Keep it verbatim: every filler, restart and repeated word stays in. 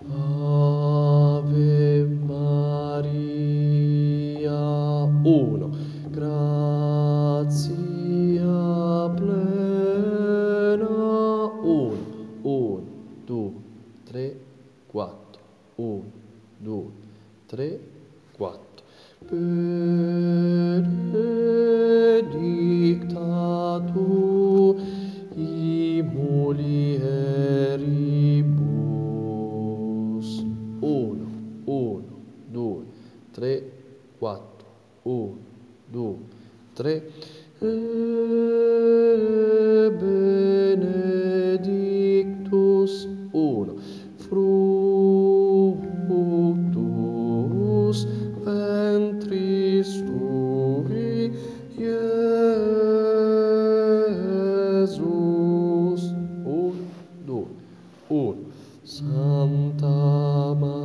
Ave Maria, uno, grazia plena, uno, uno, due, tre, quattro, uno, due, tre, quattro. Benedicta tu in mulieribus. Uno, uno, due, tre, quattro, uno, due, tre. E benedictus uno, fructus ventris tui, Iesus. Uno, due, uno. Santa Maria